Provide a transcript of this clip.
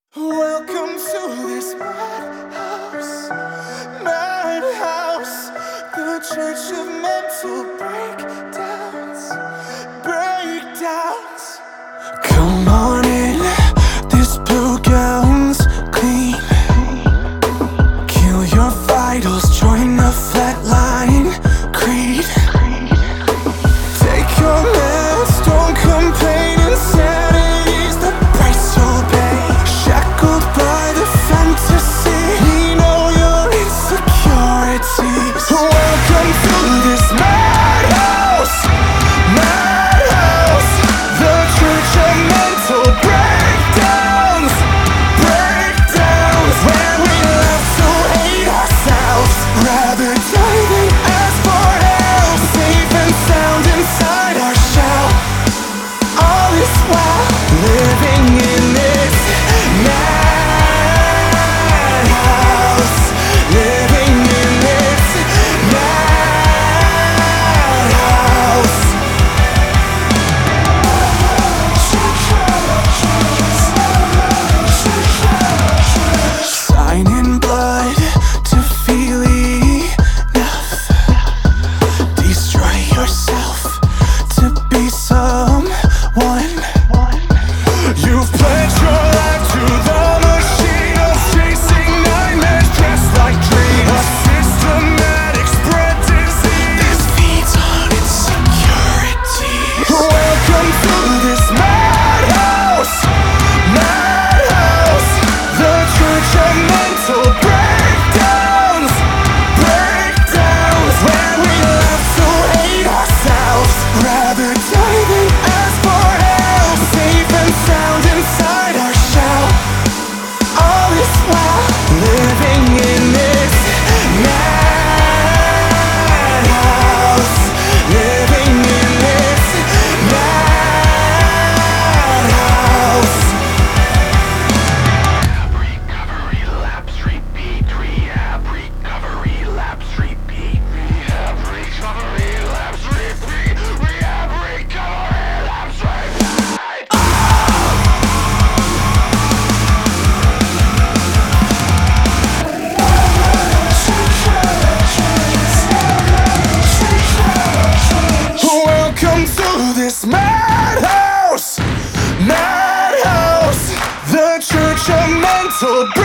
Welcome to this madhouse, madhouse, the church of mental breakdowns, breakdowns. Come on in, this blue gown's clean. Kill your vitals, join the flatline creed. Take your meds, don't complain, insanity's the price you'll pay. Shackled by the fantasy, we know your insecurities. Welcome to this madhouse, madhouse, the church of mental breakdowns, breakdowns, where we love to hate ourselves, rather die than ask for help. Safe and sound inside our shell, all is well, living in this madhouse, living in this madhouse. Sign in blood to feel enough. Destroy yourself to be someone. You've pledged your life to the machine of chasing nightmares dressed like dreams. A systematic spread disease. This feeds on insecurity. Welcome to this madhouse, madhouse, the church of mental breakdowns, breakdowns, where we love to hate ourselves, rather die than ask for help. Safe and sound inside our shell, all is well, living in this madhouse, living in this madhouse. Recovery lapse repeat, rehab, recovery lapse repeat, rehab, recovery lapse repeat, rehab, recovery lapse repeat. Welcome to this madhouse, madhouse, the church of mental